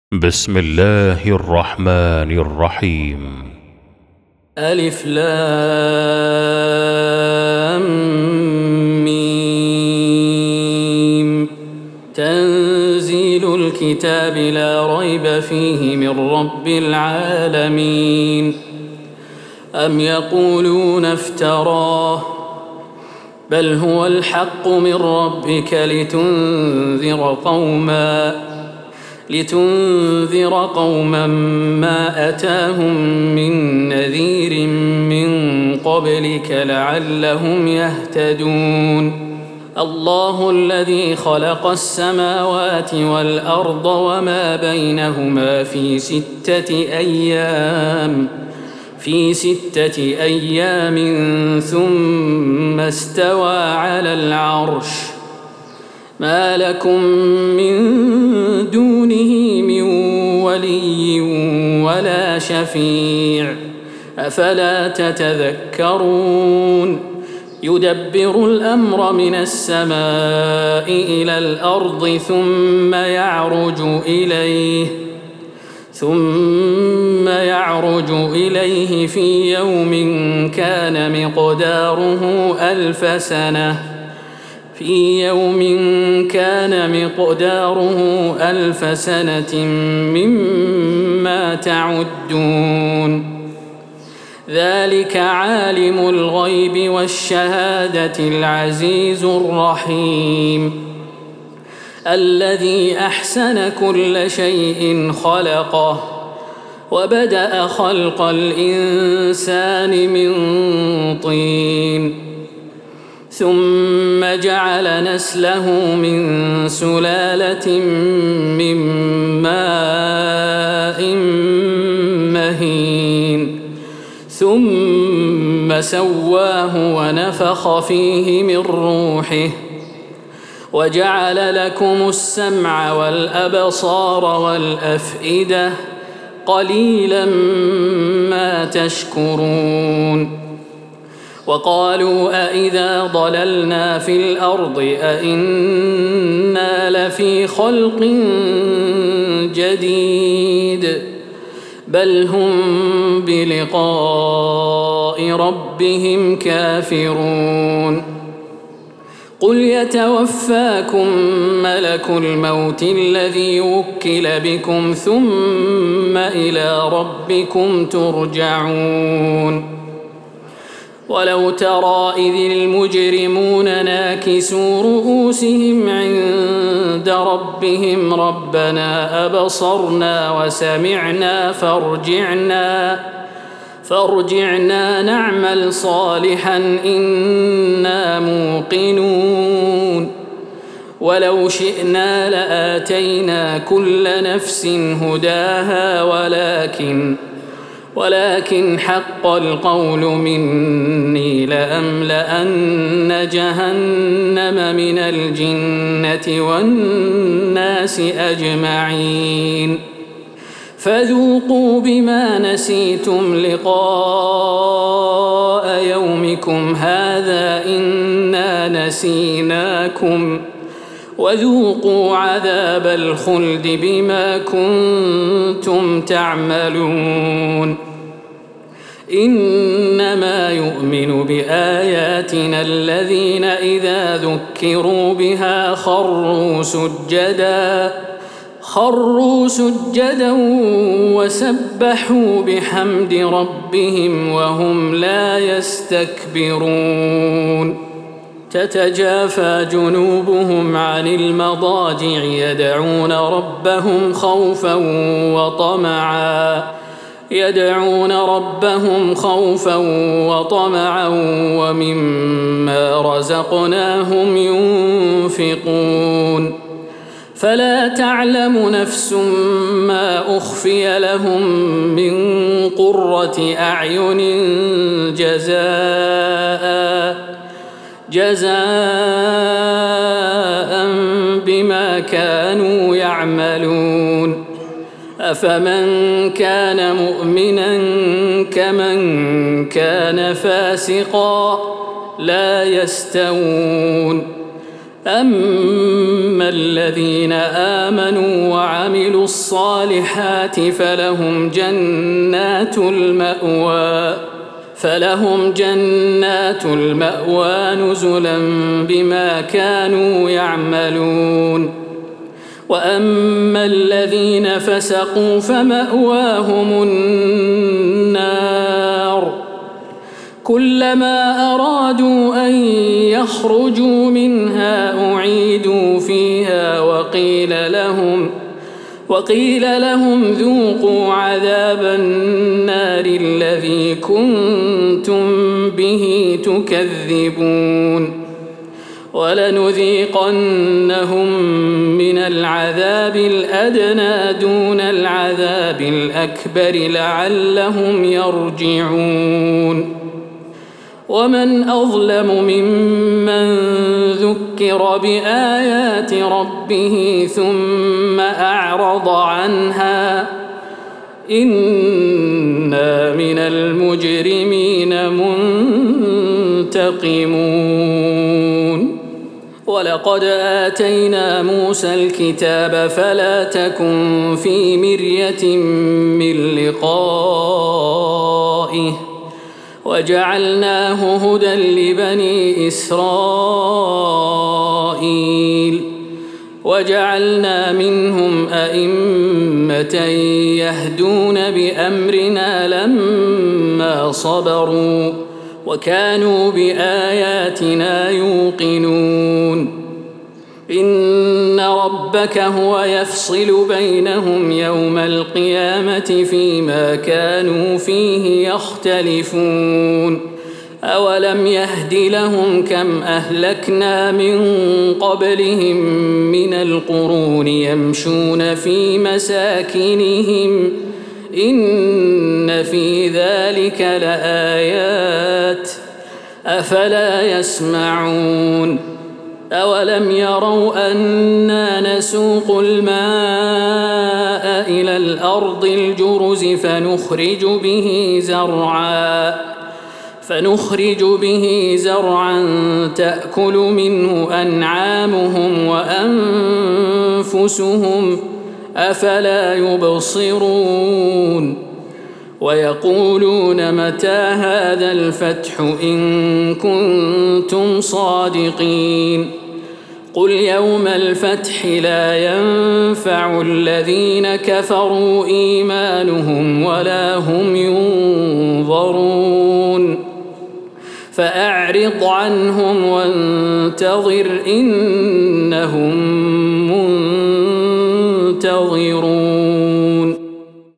بسم الله الرحمن الرحيم. ألف لام ميم. تنزيل الكتاب لا ريب فيه من رب العالمين. أم يقولون افتراه بل هو الحق من ربك لتنذر قوما ما أتاهم من نذير من قبلك لعلهم يهتدون. الله الذي خلق السماوات والأرض وما بينهما في ستة أيام ثم استوى على العرش. ما لكم من دونه من ولي ولا شفيع أفلا تتذكرون. يدبر الأمر من السماء إلى الأرض ثم يعرج إليه في يوم كان مقداره ألف سنة مما تعدون. ذلك عالم الغيب والشهادة العزيز الرحيم الذي أحسن كل شيء خلقه وبدأ خلق الإنسان من طين ثم جعل نسله من سلالة من ماء مهين ثم سواه ونفخ فيه من روحه وجعل لكم السمع والأبصار والأفئدة قليلا ما تشكرون. وقالوا أإذا ضللنا في الأرض أإنا لفي خلق جديد بل هم بلقاء ربهم كافرون. قل يتوفاكم ملك الموت الذي وكل بكم ثم إلى ربكم ترجعون. ولو ترى إذ المجرمون ناكسوا رؤوسهم عند ربهم ربنا أبصرنا وسمعنا فارجعنا نعمل صالحا إنا موقنون. ولو شئنا لآتينا كل نفس هداها ولكن حق القول مني لأملأن جهنم من الجنة والناس أجمعين. فذوقوا بما نسيتم لقاء يومكم هذا إنا نسيناكم وذوقوا عذاب الخلد بما كنتم تعملون. إنما يؤمن بآياتنا الذين إذا ذكروا بها خروا سجدا وسبحوا بحمد ربهم وهم لا يستكبرون. تتجافى جنوبهم عن المضاجع يدعون ربهم خوفا وطمعا ومما رزقناهم ينفقون. فلا تعلم نفس ما أخفي لهم من قرة أعين جزاء بما كانوا يعملون. أفمن كان مؤمنا كمن كان فاسقا لا يستوون. أما الذين آمنوا وعملوا الصالحات فلهم جنات المأوى نزلا بما كانوا يعملون. وأما الذين فسقوا فمأواهم النار كلما أرادوا أن يخرجوا منها أعيدوا فيها وقيل لهم ذوقوا عذاب النار الذي كنتم به تكذبون. ولنذيقنهم من العذاب الأدنى دون العذاب الأكبر لعلهم يرجعون. ومن أظلم ممن ذكر بآيات ربه ثم أعرض عنها إنا من المجرمين منتقمون. ولقد آتينا موسى الكتاب فلا تكن في مرية من لقائه وجعلناه هدى لبني إسرائيل وجعلنا منهم أئمة يهدون بأمرنا لما صبروا وكانوا بآياتنا يوقنون. إن ربك هو يفصل بينهم يوم القيامة فيما كانوا فيه يختلفون. أولم يهد لهم كم أهلكنا من قبلهم من القرون يمشون في مساكنهم إن في ذلك لآيات أفلا يسمعون. أولم يروا أنا نسوق الماء إلى الأرض الجرز فنخرج به زرعا تأكل منه أنعامهم وأنفسهم أفلا يبصرون. ويقولون متى هذا الفتح إن كنتم صادقين. قل يوم الفتح لا ينفع الذين كفروا إيمانهم ولا هم ينظرون. فأعرض عنهم وانتظر إنهم منتظرون.